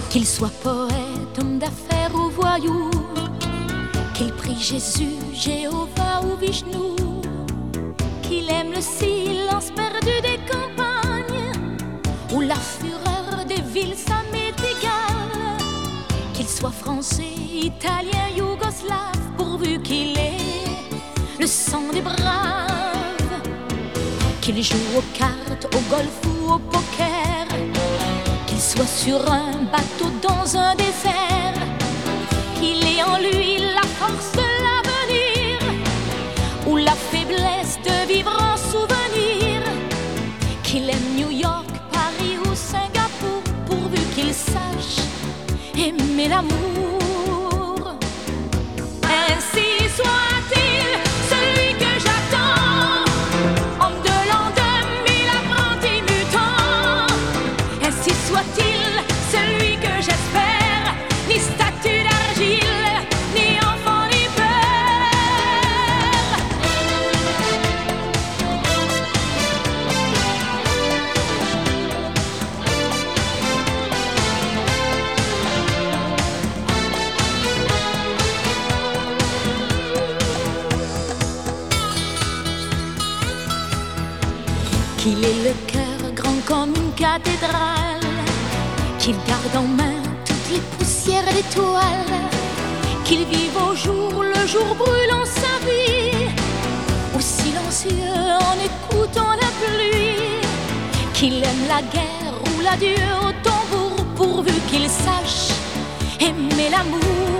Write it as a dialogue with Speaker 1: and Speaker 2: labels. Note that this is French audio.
Speaker 1: Qu'il soit poète, homme d'affaires ou voyou, qu'il prie Jésus, Jéhovah ou Vishnu, qu'il aime le silence perdu des campagnes ou la fureur des villes, ça m'est égal. Qu'il soit français, italien, yougoslave, pourvu qu'il ait le sang des braves. Qu'il joue aux cartes, au golf ou au poker, qu'il soit sur un bateau dans un désert, qu'il ait en lui la force de l'avenir ou la faiblesse de vivre en souvenir. Qu'il aime New York, Paris ou Singapour, pourvu qu'il sache aimer l'amour. Ainsi soit-il, celui que j'attends, homme de l'an 2000, apprenti mutant. Ainsi soit-il, celui que j'espère, ni statue d'argile, ni enfant ni peur. Qu'il ait le cœur grand comme une cathédrale, qu'il garde en main toutes les poussières d'étoiles, qu'il vive au jour, le jour brûlant sa vie, ou silencieux en écoutant la pluie. Qu'il aime la guerre ou l'adieu au tambour, pourvu qu'il sache aimer l'amour.